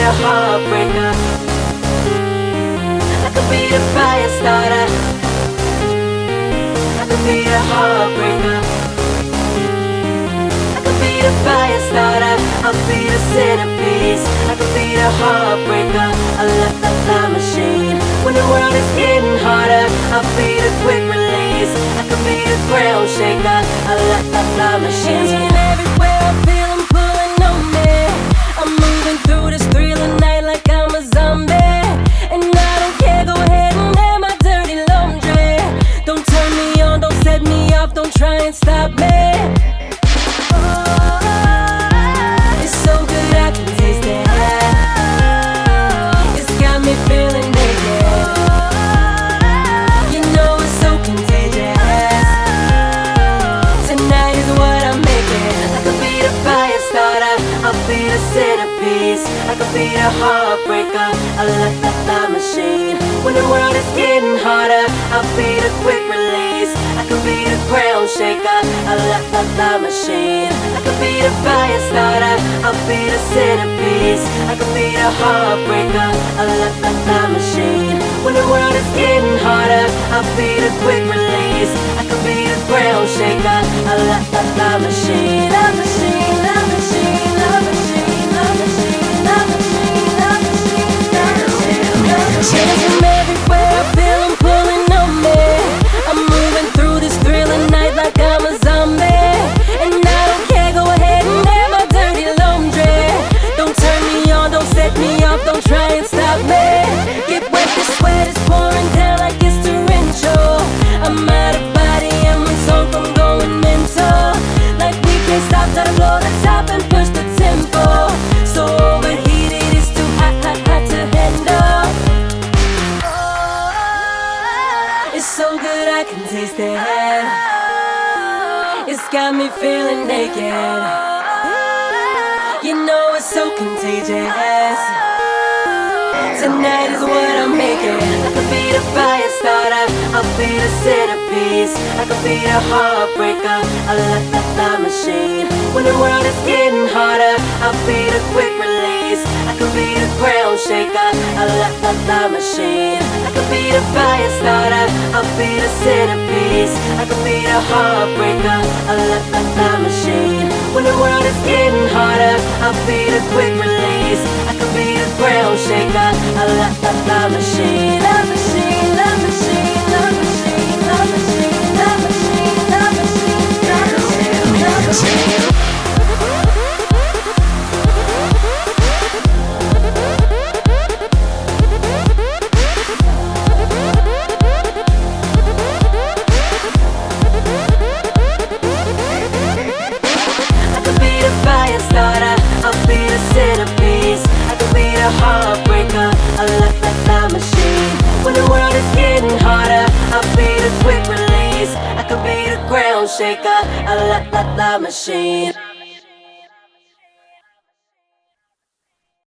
the heartbreaker. I could be the fire starter. I could be the heartbreaker. I could be the fire starter. I'll be the centerpiece. I could be the heartbreaker. I love the machine. When the world is getting harder, I'll be the quick release. I could be the ground shaker. I love the machine. Everywhere I feel them pulling on me. I'm moving through this thrill of night like I'm a zombie. And I don't care, go ahead and air my dirty laundry. Don't turn me on, don't set me off, don't try and stop me. It's so good I can taste it. It's got me feeling naked. You know it's so contagious. Tonight is what I'm making. I could be the fire starter. I'll be the centerpiece. I could be the heartbreaker. I love the machine. When the world is getting harder, I'll be the quick release. I could be the ground shaker. I love the machine. I could be the fire starter. I'll be the centerpiece. I could be the heartbreaker. I love the machine. When the world is getting harder, I'll be the quick release. I could be the ground shaker. I love the machine. The machine. The machine. The machine. The machine. The machine. The machine. The machine. I'm everywhere, I feel them pulling on me. I'm moving through this thrill of night like I'm a zombie. And I don't care, go ahead and air my dirty laundry. Don't turn me on, don't set me off, don't try and stop me. Get wet, the sweat is pouring down like it's torrential. I'm out of body and my soul from going mental. Like we can't stop, gotta blow the top and push the tempo. So overheated, it's too hot, hot, hot to handle. It's so good I can taste it. It's got me feeling naked. You know it's so contagious. Tonight is what I'm making. I could be the fire starter. I'll be the centerpiece. I could be the heartbreaker. I love the machine. When the world is getting harder, I'll be the quick release. I could be the ground shaker. I love the machine. I could be the fire starter. I'll be the centerpiece. I could be the heartbreaker. I love the machine. When the world is getting harder, I'll be the quick release. I could be the ground shaker. I love the machine. The machine. The machine. The machine. The machine. The machine. The machine. The machine. Fire starter, I'll be the centerpiece. I could be the heartbreaker. I love the machine. When the world is getting harder, I'll be the quick release. I could be the ground shaker. I love the machine.